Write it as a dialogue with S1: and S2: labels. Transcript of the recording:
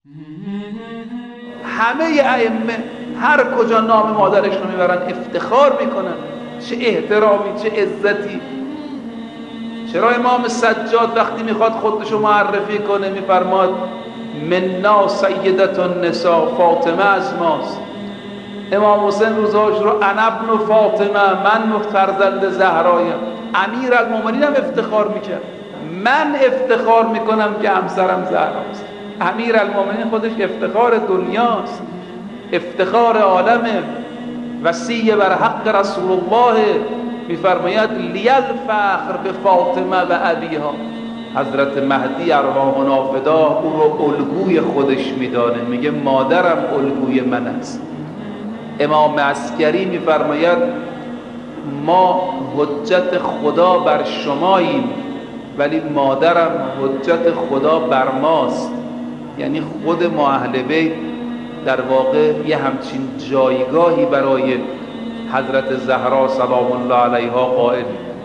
S1: همه ائمه هر کجا نام مادرشون رو میبرن افتخار میکنن. چه احترامی، چه عزتی. چرا امام سجاد وقتی میخواد خودشو معرفی کنه میفرماد منا سیدت النساء، فاطمه از ماست. امام حسین روزاش رو انا ابن فاطمه، من فرزند زهرایم. امیر المومنین هم افتخار میکرد، من افتخار میکنم که همسرم زهراست. امیر المومنین خودش افتخار دنیاست، افتخار عالمه، وصی بر حق رسول الله. میفرماید لیل فخر به فاطمه و ابیها. حضرت مهدی ارواحنا فدا او رو الگوی خودش میدانه، میگه مادرم الگوی من است. امام عسکری میفرماید ما حجت خدا بر شماییم ولی مادرم حجت خدا بر ماست. یعنی خود ما اهل بیت در واقع یه همچین جایگاهی برای حضرت زهرا سلام الله علیها قائل.